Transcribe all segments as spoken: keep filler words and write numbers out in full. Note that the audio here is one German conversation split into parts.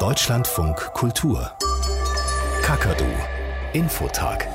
Deutschlandfunk Kultur. Kakadu Infotag.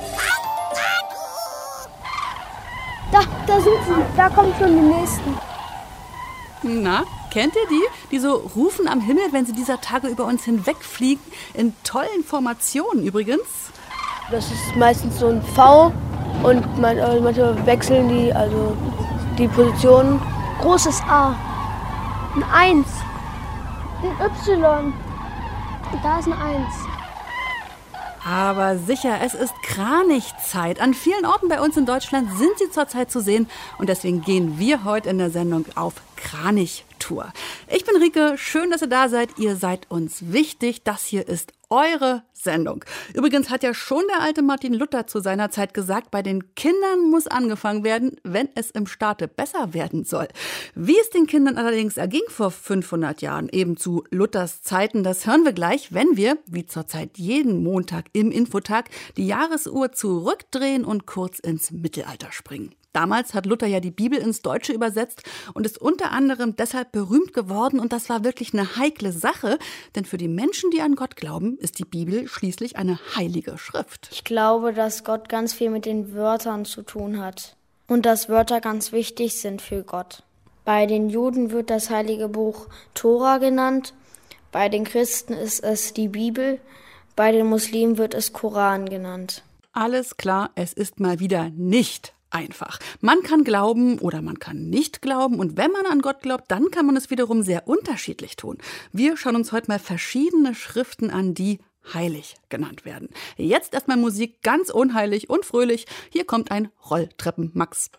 Da, da sind sie. Da kommen schon die nächsten. Na, kennt ihr die? Die so rufen am Himmel, wenn sie dieser Tage über uns hinwegfliegen. In tollen Formationen übrigens. Das ist meistens so ein V und man, also manchmal wechseln die, also die Positionen. Großes A, ein Eins, ein Y und da ist ein Eins. Aber sicher, es ist Kranichzeit. An vielen Orten bei uns in Deutschland sind sie zurzeit zu sehen. Und deswegen gehen wir heute in der Sendung auf Kranichtour. Ich bin Rike, schön, dass ihr da seid. Ihr seid uns wichtig. Das hier ist eure Sendung. Übrigens hat ja schon der alte Martin Luther zu seiner Zeit gesagt, bei den Kindern muss angefangen werden, wenn es im Staate besser werden soll. Wie es den Kindern allerdings erging vor fünfhundert Jahren, eben zu Luthers Zeiten, das hören wir gleich, wenn wir, wie zurzeit jeden Montag im Infotag, die Jahresuhr zurückdrehen und kurz ins Mittelalter springen. Damals hat Luther ja die Bibel ins Deutsche übersetzt und ist unter anderem deshalb berühmt geworden. Und das war wirklich eine heikle Sache, denn für die Menschen, die an Gott glauben, ist die Bibel schließlich eine heilige Schrift. Ich glaube, dass Gott ganz viel mit den Wörtern zu tun hat und dass Wörter ganz wichtig sind für Gott. Bei den Juden wird das heilige Buch Tora genannt, bei den Christen ist es die Bibel, bei den Muslimen wird es Koran genannt. Alles klar, es ist mal wieder nicht einfach. Man kann glauben oder man kann nicht glauben und wenn man an Gott glaubt, dann kann man es wiederum sehr unterschiedlich tun. Wir schauen uns heute mal verschiedene Schriften an, die heilig genannt werden. Jetzt erstmal Musik, ganz unheilig und fröhlich. Hier kommt ein Rolltreppen-Max.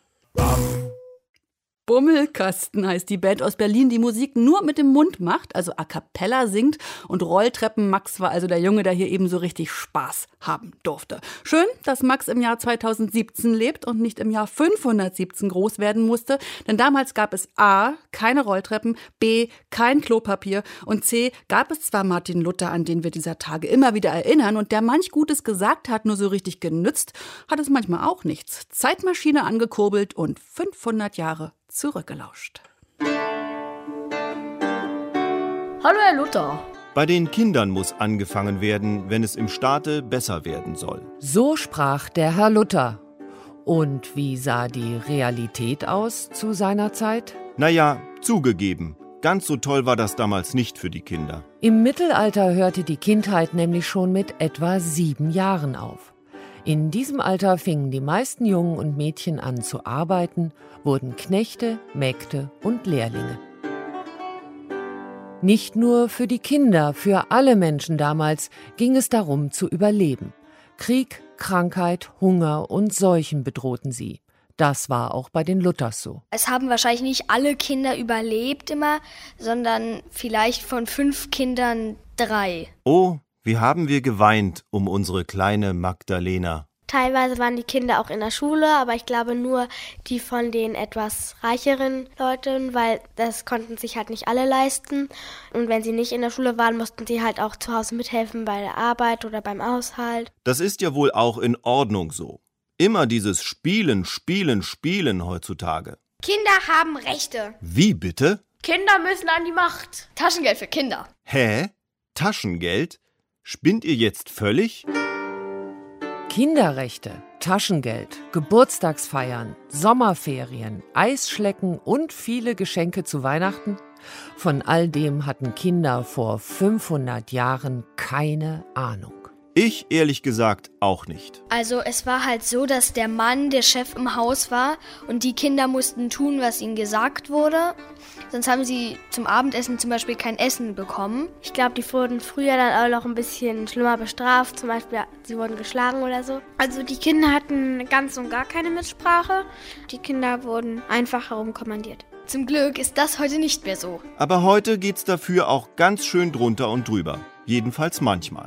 Bummelkasten heißt die Band aus Berlin, die Musik nur mit dem Mund macht, also a cappella singt. Und Rolltreppen Max war also der Junge, der hier eben so richtig Spaß haben durfte. Schön, dass Max im Jahr zweitausendsiebzehn lebt und nicht im Jahr fünfhundertsiebzehn groß werden musste. Denn damals gab es A, keine Rolltreppen, B, kein Klopapier und C, gab es zwar Martin Luther, an den wir dieser Tage immer wieder erinnern und der manch Gutes gesagt hat, nur so richtig genützt, hat es manchmal auch nichts. Zeitmaschine angekurbelt und fünfhundert Jahre zurückgelauscht. Hallo Herr Luther. Bei den Kindern muss angefangen werden, wenn es im Staate besser werden soll. So sprach der Herr Luther. Und wie sah die Realität aus zu seiner Zeit? Naja, zugegeben, ganz so toll war das damals nicht für die Kinder. Im Mittelalter hörte die Kindheit nämlich schon mit etwa sieben Jahren auf. In diesem Alter fingen die meisten Jungen und Mädchen an zu arbeiten, wurden Knechte, Mägde und Lehrlinge. Nicht nur für die Kinder, für alle Menschen damals ging es darum zu überleben. Krieg, Krankheit, Hunger und Seuchen bedrohten sie. Das war auch bei den Luthers so. Es haben wahrscheinlich nicht alle Kinder überlebt immer, sondern vielleicht von fünf Kindern drei. Oh, wie haben wir geweint um unsere kleine Magdalena. Teilweise waren die Kinder auch in der Schule, aber ich glaube nur die von den etwas reicheren Leuten, weil das konnten sich halt nicht alle leisten. Und wenn sie nicht in der Schule waren, mussten sie halt auch zu Hause mithelfen bei der Arbeit oder beim Haushalt. Das ist ja wohl auch in Ordnung so. Immer dieses Spielen, Spielen, Spielen heutzutage. Kinder haben Rechte. Wie bitte? Kinder müssen an die Macht. Taschengeld für Kinder. Hä? Taschengeld? Spinnt ihr jetzt völlig? Kinderrechte, Taschengeld, Geburtstagsfeiern, Sommerferien, Eisschlecken und viele Geschenke zu Weihnachten. Von all dem hatten Kinder vor fünfhundert Jahren keine Ahnung. Ich ehrlich gesagt auch nicht. Also es war halt so, dass der Mann der Chef im Haus war und die Kinder mussten tun, was ihnen gesagt wurde. Sonst haben sie zum Abendessen zum Beispiel kein Essen bekommen. Ich glaube, die wurden früher dann auch noch ein bisschen schlimmer bestraft. Zum Beispiel, sie wurden geschlagen oder so. Also die Kinder hatten ganz und gar keine Mitsprache. Die Kinder wurden einfach herumkommandiert. Zum Glück ist das heute nicht mehr so. Aber heute geht's dafür auch ganz schön drunter und drüber. Jedenfalls manchmal.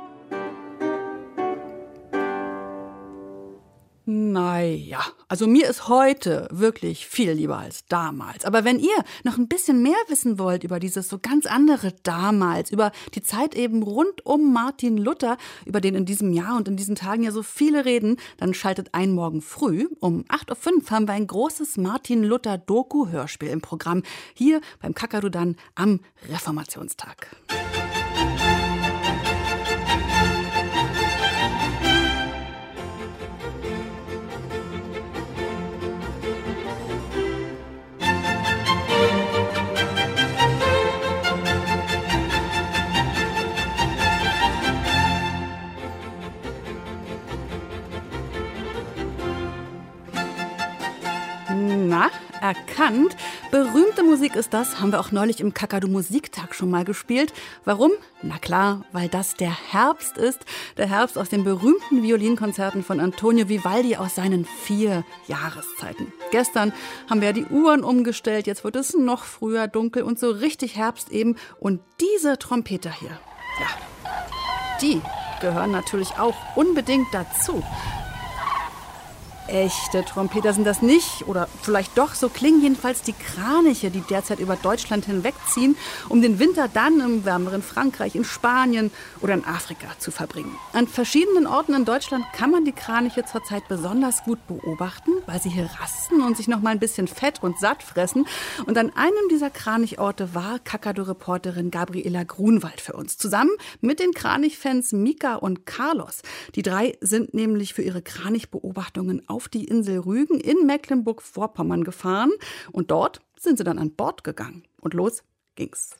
Naja, also mir ist heute wirklich viel lieber als damals. Aber wenn ihr noch ein bisschen mehr wissen wollt über dieses so ganz andere damals, über die Zeit eben rund um Martin Luther, über den in diesem Jahr und in diesen Tagen ja so viele reden, dann schaltet ein morgen früh um acht Uhr fünf haben wir ein großes Martin Luther Doku-Hörspiel im Programm. Hier beim Kakadu dann am Reformationstag. erkannt. Berühmte Musik ist das, haben wir auch neulich im Kakadu Musiktag schon mal gespielt. Warum? Na klar, weil das der Herbst ist. Der Herbst aus den berühmten Violinkonzerten von Antonio Vivaldi aus seinen vier Jahreszeiten. Gestern haben wir ja die Uhren umgestellt, jetzt wird es noch früher dunkel und so richtig Herbst eben. Und diese Trompeter hier, ja, die gehören natürlich auch unbedingt dazu. Echte Trompeter sind das nicht, oder vielleicht doch, so klingen jedenfalls die Kraniche, die derzeit über Deutschland hinwegziehen, um den Winter dann im wärmeren Frankreich, in Spanien oder in Afrika zu verbringen. An verschiedenen Orten in Deutschland kann man die Kraniche zurzeit besonders gut beobachten, weil sie hier rasten und sich noch mal ein bisschen fett und satt fressen. Und an einem dieser Kranichorte war Kakadu-Reporterin Gabriela Grunwald für uns, zusammen mit den Kranichfans Mika und Carlos. Die drei sind nämlich für ihre Kranichbeobachtungen auf die Insel Rügen in Mecklenburg-Vorpommern gefahren. Und dort sind sie dann an Bord gegangen. Und los ging's.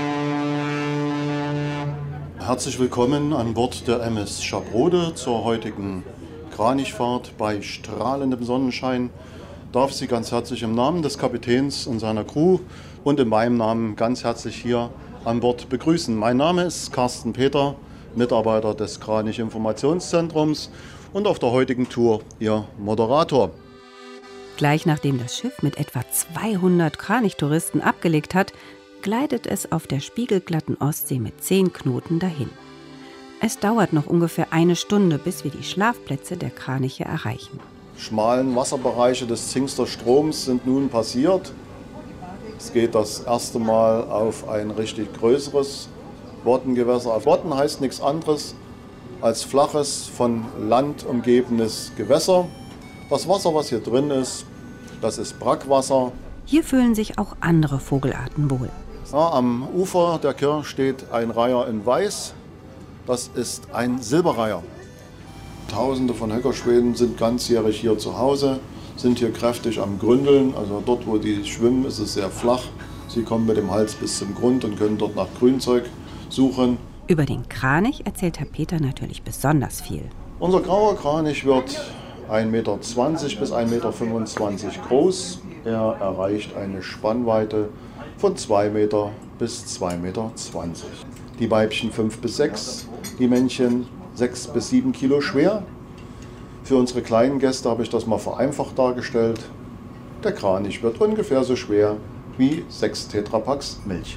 Herzlich willkommen an Bord der M S Schabrode zur heutigen Kranichfahrt bei strahlendem Sonnenschein. Darf Sie ganz herzlich im Namen des Kapitäns und seiner Crew und in meinem Namen ganz herzlich hier an Bord begrüßen. Mein Name ist Carsten Peter, Mitarbeiter des Kranich-Informationszentrums und auf der heutigen Tour Ihr Moderator. Gleich nachdem das Schiff mit etwa zweihundert Kranichtouristen abgelegt hat, gleitet es auf der spiegelglatten Ostsee mit zehn Knoten dahin. Es dauert noch ungefähr eine Stunde, bis wir die Schlafplätze der Kraniche erreichen. Schmalen Wasserbereiche des Zingster Stroms sind nun passiert. Es geht das erste Mal auf ein richtig größeres Boddengewässer. Bodden heißt nichts anderes als flaches, von Land umgebenes Gewässer. Das Wasser, was hier drin ist, das ist Brackwasser. Hier fühlen sich auch andere Vogelarten wohl. Ja, am Ufer der Kir steht ein Reiher in Weiß. Das ist ein Silberreiher. Tausende von Höckerschweden sind ganzjährig hier zu Hause, sind hier kräftig am Gründeln. Also dort, wo die schwimmen, ist es sehr flach. Sie kommen mit dem Hals bis zum Grund und können dort nach Grünzeug suchen. Über den Kranich erzählt Herr Peter natürlich besonders viel. Unser grauer Kranich wird ein Meter zwanzig bis ein Meter fünfundzwanzig groß. Er erreicht eine Spannweite von zwei Meter bis zwei Meter zwanzig. Die Weibchen fünf bis sechs, die Männchen sechs bis sieben Kilo schwer. Für unsere kleinen Gäste habe ich das mal vereinfacht dargestellt. Der Kranich wird ungefähr so schwer wie sechs Tetrapacks Milch.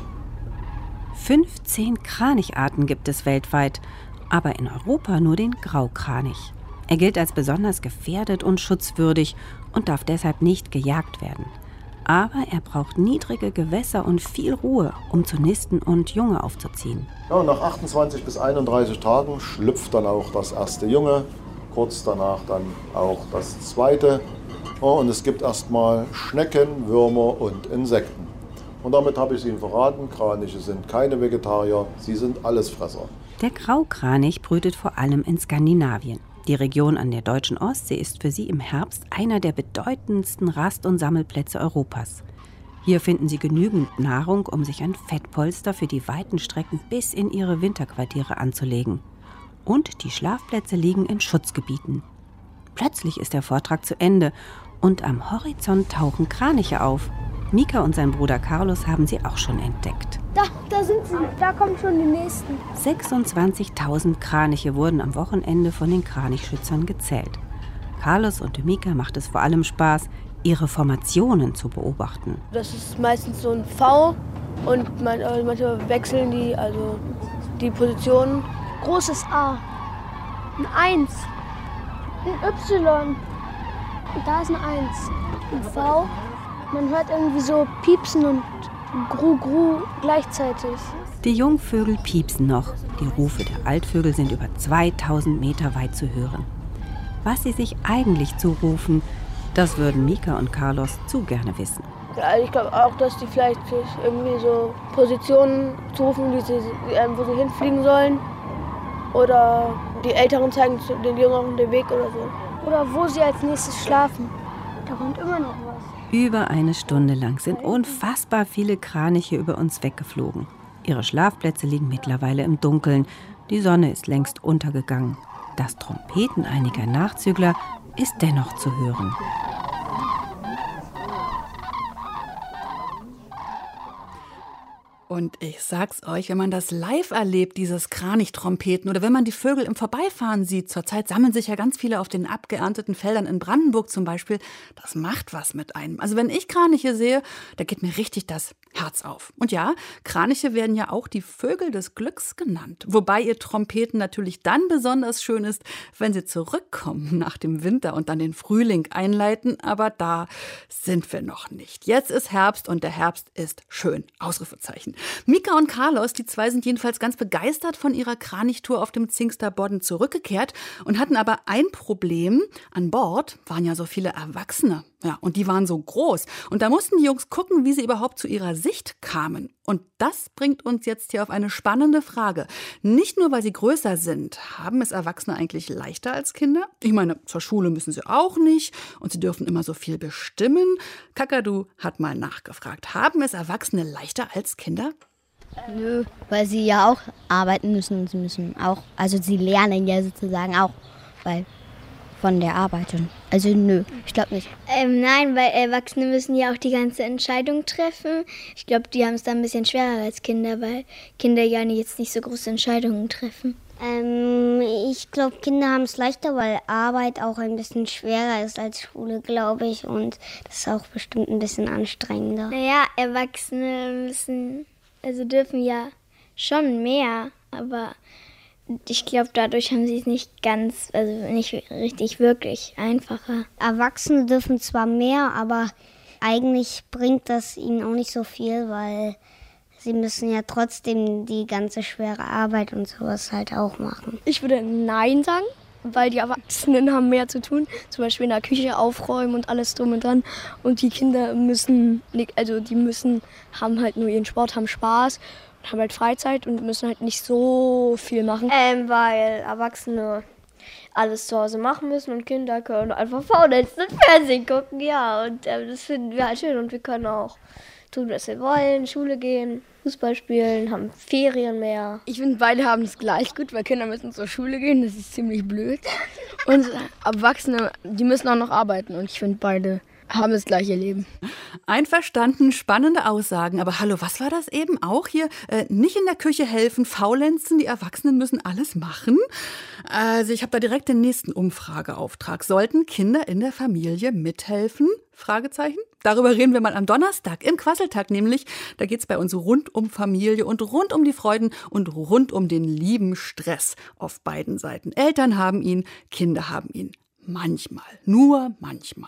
fünfzehn Kranicharten gibt es weltweit, aber in Europa nur den Graukranich. Er gilt als besonders gefährdet und schutzwürdig und darf deshalb nicht gejagt werden. Aber er braucht niedrige Gewässer und viel Ruhe, um zu nisten und Junge aufzuziehen. Ja, nach achtundzwanzig bis einunddreißig Tagen schlüpft dann auch das erste Junge, kurz danach dann auch das zweite. Und es gibt erstmal Schnecken, Würmer und Insekten. Und damit habe ich es Ihnen verraten, Kraniche sind keine Vegetarier, sie sind Allesfresser. Der Graukranich brütet vor allem in Skandinavien. Die Region an der deutschen Ostsee ist für sie im Herbst einer der bedeutendsten Rast- und Sammelplätze Europas. Hier finden sie genügend Nahrung, um sich ein Fettpolster für die weiten Strecken bis in ihre Winterquartiere anzulegen. Und die Schlafplätze liegen in Schutzgebieten. Plötzlich ist der Vortrag zu Ende und am Horizont tauchen Kraniche auf. Mika und sein Bruder Carlos haben sie auch schon entdeckt. Da, da sind sie. Da kommen schon die nächsten. sechsundzwanzigtausend Kraniche wurden am Wochenende von den Kranichschützern gezählt. Carlos und Mika macht es vor allem Spaß, ihre Formationen zu beobachten. Das ist meistens so ein V und man, also manchmal wechseln die, also die Positionen. Großes A, ein eins, ein Y, und da ist ein eins, ein V. Man hört irgendwie so Piepsen und Gru-Gru gleichzeitig. Die Jungvögel piepsen noch. Die Rufe der Altvögel sind über zweitausend Meter weit zu hören. Was sie sich eigentlich zurufen, das würden Mika und Carlos zu gerne wissen. Ja, ich glaube auch, dass die vielleicht irgendwie so Positionen zurufen, die sie, wo sie hinfliegen sollen. Oder die Älteren zeigen den Jüngeren den Weg oder so. Oder wo sie als nächstes schlafen. Da kommt immer noch was. Über eine Stunde lang sind unfassbar viele Kraniche über uns weggeflogen. Ihre Schlafplätze liegen mittlerweile im Dunkeln. Die Sonne ist längst untergegangen. Das Trompeten einiger Nachzügler ist dennoch zu hören. Und ich sag's euch, wenn man das live erlebt, dieses Kranichtrompeten, oder wenn man die Vögel im Vorbeifahren sieht, zurzeit sammeln sich ja ganz viele auf den abgeernteten Feldern in Brandenburg zum Beispiel, das macht was mit einem. Also wenn ich Kraniche sehe, da geht mir richtig das Herz auf. Und ja, Kraniche werden ja auch die Vögel des Glücks genannt. Wobei ihr Trompeten natürlich dann besonders schön ist, wenn sie zurückkommen nach dem Winter und dann den Frühling einleiten. Aber da sind wir noch nicht. Jetzt ist Herbst und der Herbst ist schön. Ausrufezeichen. Mika und Carlos, die zwei sind jedenfalls ganz begeistert von ihrer Kranichtour auf dem Zingster Bodden zurückgekehrt und hatten aber ein Problem. An Bord waren ja so viele Erwachsene. Ja, und die waren so groß. Und da mussten die Jungs gucken, wie sie überhaupt zu ihrer Sicht kamen. Und das bringt uns jetzt hier auf eine spannende Frage. Nicht nur, weil sie größer sind. Haben es Erwachsene eigentlich leichter als Kinder? Ich meine, zur Schule müssen sie auch nicht. Und sie dürfen immer so viel bestimmen. Kakadu hat mal nachgefragt. Haben es Erwachsene leichter als Kinder? Nö, weil sie ja auch arbeiten müssen. Sie müssen auch, also sie lernen ja sozusagen auch, weil von der Arbeit. Also nö, ich glaube nicht. Ähm, nein, weil Erwachsene müssen ja auch die ganze Entscheidung treffen. Ich glaube, die haben es da ein bisschen schwerer als Kinder, weil Kinder ja jetzt nicht so große Entscheidungen treffen. Ähm, ich glaube, Kinder haben es leichter, weil Arbeit auch ein bisschen schwerer ist als Schule, glaube ich. Und das ist auch bestimmt ein bisschen anstrengender. Naja, Erwachsene müssen, also dürfen ja schon mehr, aber ich glaube, dadurch haben sie es nicht ganz, also nicht richtig wirklich einfacher. Erwachsene dürfen zwar mehr, aber eigentlich bringt das ihnen auch nicht so viel, weil sie müssen ja trotzdem die ganze schwere Arbeit und sowas halt auch machen. Ich würde Nein sagen, weil die Erwachsenen haben mehr zu tun. Zum Beispiel in der Küche aufräumen und alles drum und dran. Und die Kinder müssen, also die müssen, haben halt nur ihren Sport, haben Spaß, haben halt Freizeit und müssen halt nicht so viel machen. Ähm, weil Erwachsene alles zu Hause machen müssen und Kinder können einfach faulenzen und Fernsehen gucken, ja. Und äh, das finden wir halt schön und wir können auch tun, was wir wollen, Schule gehen, Fußball spielen, haben Ferien mehr. Ich finde, beide haben es gleich gut, weil Kinder müssen zur Schule gehen, das ist ziemlich blöd. Und Erwachsene, die müssen auch noch arbeiten und ich finde, beide haben das gleiche Leben. Einverstanden, spannende Aussagen. Aber hallo, was war das eben auch hier? Äh, nicht in der Küche helfen, faulenzen, die Erwachsenen müssen alles machen? Also ich habe da direkt den nächsten Umfrageauftrag. Sollten Kinder in der Familie mithelfen? Fragezeichen. Darüber reden wir mal am Donnerstag im Quasseltag nämlich. Da geht's bei uns rund um Familie und rund um die Freuden und rund um den lieben Stress auf beiden Seiten. Eltern haben ihn, Kinder haben ihn. Manchmal, nur manchmal.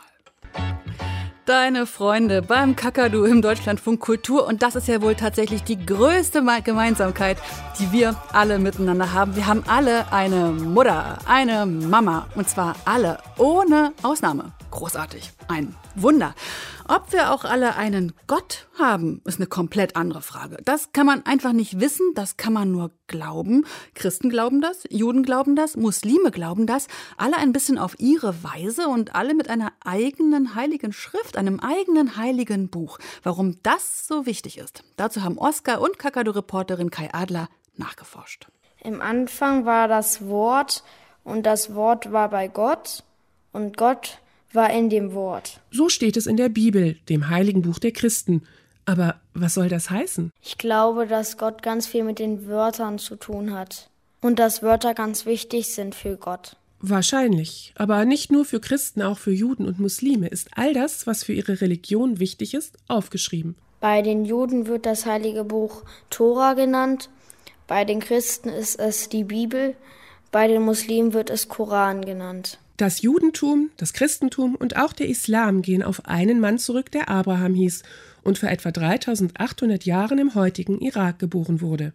Deine Freunde beim Kakadu im Deutschlandfunk Kultur. Und das ist ja wohl tatsächlich die größte Gemeinsamkeit, die wir alle miteinander haben. Wir haben alle eine Mutter, eine Mama. Und zwar alle, ohne Ausnahme. Großartig. Ein Wunder. Ob wir auch alle einen Gott haben, ist eine komplett andere Frage. Das kann man einfach nicht wissen, das kann man nur glauben. Christen glauben das, Juden glauben das, Muslime glauben das. Alle ein bisschen auf ihre Weise und alle mit einer eigenen heiligen Schrift, einem eigenen heiligen Buch. Warum das so wichtig ist, dazu haben Oskar und Kakadu-Reporterin Kai Adler nachgeforscht. Im Anfang war das Wort und das Wort war bei Gott und Gott war in dem Wort. So steht es in der Bibel, dem heiligen Buch der Christen. Aber was soll das heißen? Ich glaube, dass Gott ganz viel mit den Wörtern zu tun hat. Und dass Wörter ganz wichtig sind für Gott. Wahrscheinlich. Aber nicht nur für Christen, auch für Juden und Muslime ist all das, was für ihre Religion wichtig ist, aufgeschrieben. Bei den Juden wird das heilige Buch Tora genannt. Bei den Christen ist es die Bibel. Bei den Muslimen wird es Koran genannt. Das Judentum, das Christentum und auch der Islam gehen auf einen Mann zurück, der Abraham hieß und vor etwa dreitausendachthundert Jahren im heutigen Irak geboren wurde.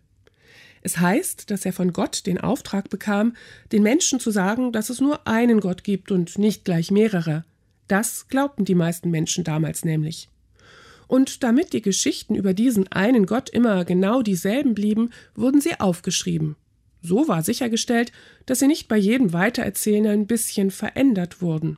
Es heißt, dass er von Gott den Auftrag bekam, den Menschen zu sagen, dass es nur einen Gott gibt und nicht gleich mehrere. Das glaubten die meisten Menschen damals nämlich. Und damit die Geschichten über diesen einen Gott immer genau dieselben blieben, wurden sie aufgeschrieben. So war sichergestellt, dass sie nicht bei jedem Weitererzählen ein bisschen verändert wurden.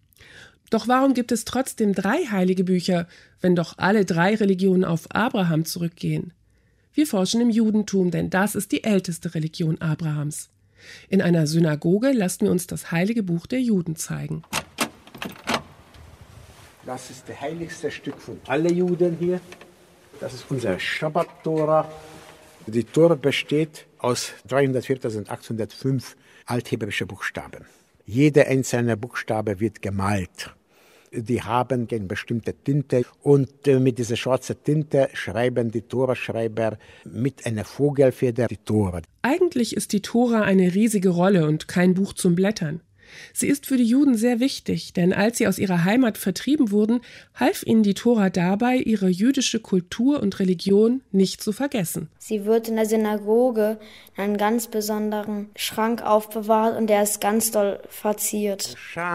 Doch warum gibt es trotzdem drei heilige Bücher, wenn doch alle drei Religionen auf Abraham zurückgehen? Wir forschen im Judentum, denn das ist die älteste Religion Abrahams. In einer Synagoge lassen wir uns das heilige Buch der Juden zeigen. Das ist das heiligste Stück von allen Juden hier. Das ist unser Schabbat-Tora. Die Tora besteht aus dreihundertviertausendachthundertfünf althebräische Buchstaben. Jeder einzelne Buchstabe wird gemalt. Die haben eine bestimmte Tinte und mit dieser schwarzen Tinte schreiben die Toraschreiber mit einer Vogelfeder die Tora. Eigentlich ist die Tora eine riesige Rolle und kein Buch zum Blättern. Sie ist für die Juden sehr wichtig, denn als sie aus ihrer Heimat vertrieben wurden, half ihnen die Tora dabei, ihre jüdische Kultur und Religion nicht zu vergessen. Sie wird in der Synagoge in einem ganz besonderen Schrank aufbewahrt und der ist ganz doll verziert.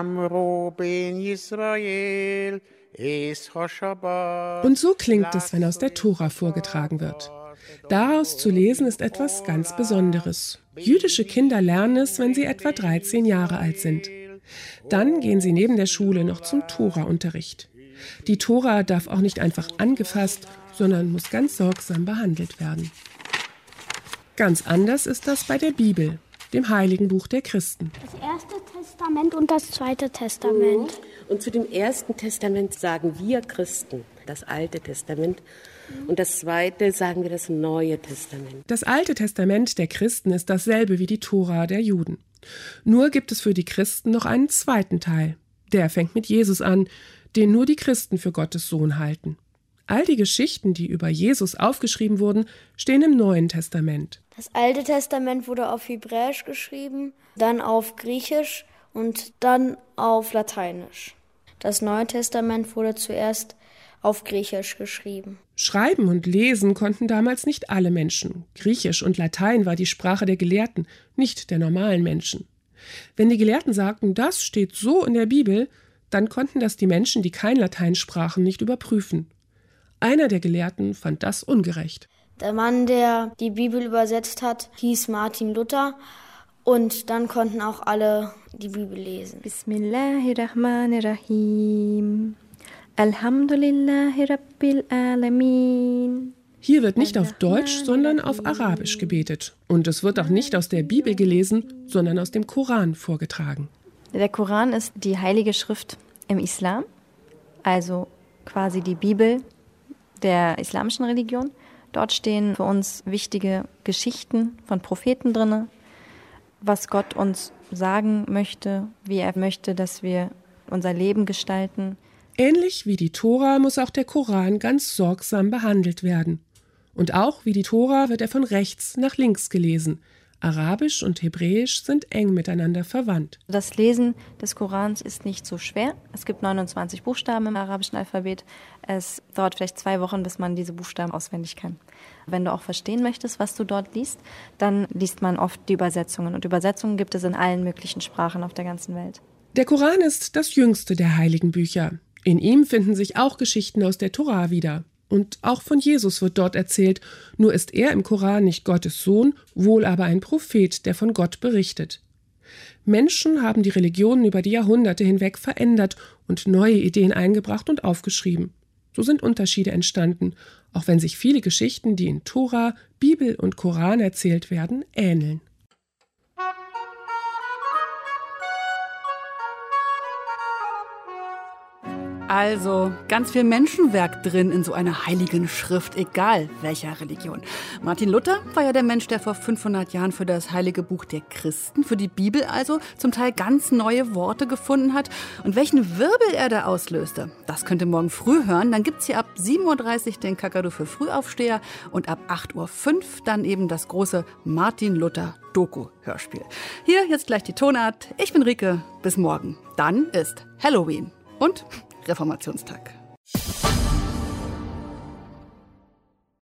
Und so klingt es, wenn aus der Tora vorgetragen wird. Daraus zu lesen ist etwas ganz Besonderes. Jüdische Kinder lernen es, wenn sie etwa dreizehn Jahre alt sind. Dann gehen sie neben der Schule noch zum Tora-Unterricht. Die Tora darf auch nicht einfach angefasst, sondern muss ganz sorgsam behandelt werden. Ganz anders ist das bei der Bibel, dem heiligen Buch der Christen. Das erste Testament und das zweite Testament. Und zu dem ersten Testament sagen wir Christen das Alte Testament. Und das zweite sagen wir das Neue Testament. Das Alte Testament der Christen ist dasselbe wie die Tora der Juden. Nur gibt es für die Christen noch einen zweiten Teil. Der fängt mit Jesus an, den nur die Christen für Gottes Sohn halten. All die Geschichten, die über Jesus aufgeschrieben wurden, stehen im Neuen Testament. Das Alte Testament wurde auf Hebräisch geschrieben, dann auf Griechisch und dann auf Lateinisch. Das Neue Testament wurde zuerst auf Griechisch geschrieben. Schreiben und lesen konnten damals nicht alle Menschen. Griechisch und Latein war die Sprache der Gelehrten, nicht der normalen Menschen. Wenn die Gelehrten sagten, das steht so in der Bibel, dann konnten das die Menschen, die kein Latein sprachen, nicht überprüfen. Einer der Gelehrten fand das ungerecht. Der Mann, der die Bibel übersetzt hat, hieß Martin Luther. Und dann konnten auch alle die Bibel lesen. Bismillahirrahmanirrahim. Alhamdulillahi Rabbil Alamin. Hier wird nicht auf Deutsch, sondern auf Arabisch gebetet. Und es wird auch nicht aus der Bibel gelesen, sondern aus dem Koran vorgetragen. Der Koran ist die heilige Schrift im Islam, also quasi die Bibel der islamischen Religion. Dort stehen für uns wichtige Geschichten von Propheten drin, was Gott uns sagen möchte, wie er möchte, dass wir unser Leben gestalten. Ähnlich wie die Tora muss auch der Koran ganz sorgsam behandelt werden. Und auch wie die Tora wird er von rechts nach links gelesen. Arabisch und Hebräisch sind eng miteinander verwandt. Das Lesen des Korans ist nicht so schwer. Es gibt neunundzwanzig Buchstaben im arabischen Alphabet. Es dauert vielleicht zwei Wochen, bis man diese Buchstaben auswendig kann. Wenn du auch verstehen möchtest, was du dort liest, dann liest man oft die Übersetzungen. Und Übersetzungen gibt es in allen möglichen Sprachen auf der ganzen Welt. Der Koran ist das jüngste der heiligen Bücher. In ihm finden sich auch Geschichten aus der Tora wieder. Und auch von Jesus wird dort erzählt, nur ist er im Koran nicht Gottes Sohn, wohl aber ein Prophet, der von Gott berichtet. Menschen haben die Religionen über die Jahrhunderte hinweg verändert und neue Ideen eingebracht und aufgeschrieben. So sind Unterschiede entstanden, auch wenn sich viele Geschichten, die in Tora, Bibel und Koran erzählt werden, ähneln. Also ganz viel Menschenwerk drin in so einer heiligen Schrift, egal welcher Religion. Martin Luther war ja der Mensch, der vor fünfhundert Jahren für das heilige Buch der Christen, für die Bibel also, zum Teil ganz neue Worte gefunden hat. Und welchen Wirbel er da auslöste, das könnt ihr morgen früh hören. Dann gibt's hier ab sieben Uhr dreißig den Kakadu für Frühaufsteher und ab acht Uhr fünf dann eben das große Martin Luther Doku-Hörspiel. Hier jetzt gleich die Tonart. Ich bin Rike. Bis morgen. Dann ist Halloween und Reformationstag.